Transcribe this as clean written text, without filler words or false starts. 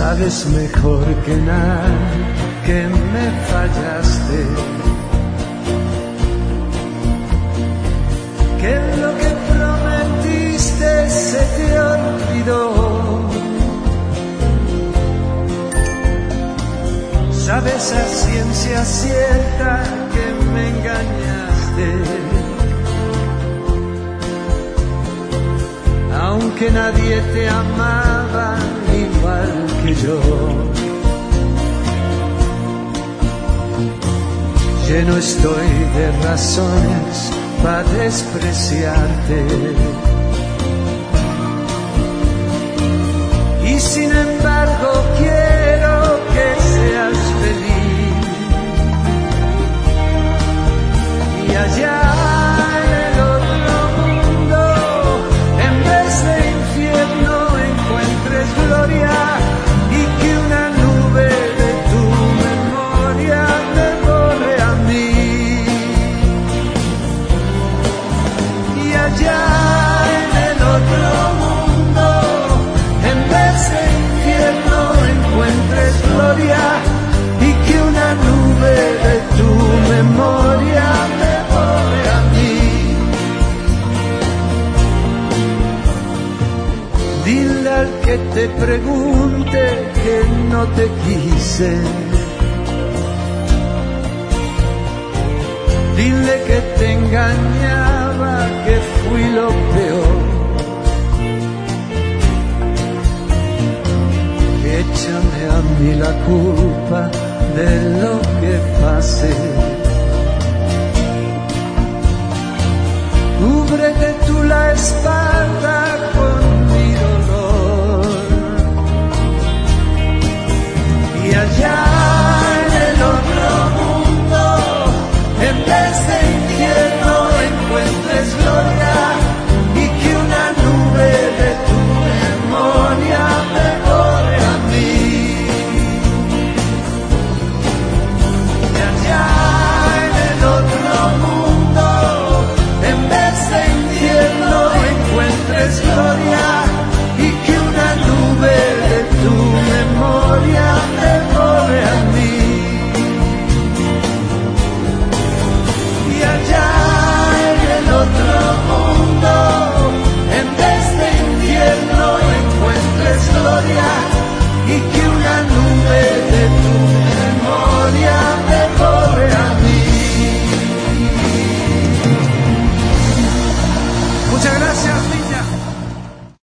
Sabes mejor que nada que me fallaste, que lo que prometiste se te olvidó. Sabes a ciencia cierta que me engañaste, aunque nadie te amaba igual que yo. Lleno estoy de razones para despreciarte, y sin embargo quiero que seas feliz. Y allá en el otro mundo, en vez de infierno, encuentres gloria, y que una nube de tu memoria me borre a mí. Y allá en el otro mundo, en vez de infierno, encuentres gloria, y que una nube de tu memoria me borre a mí. Dile al que te pregunte que no te quise, dile que te engañaba, que fui lo peor.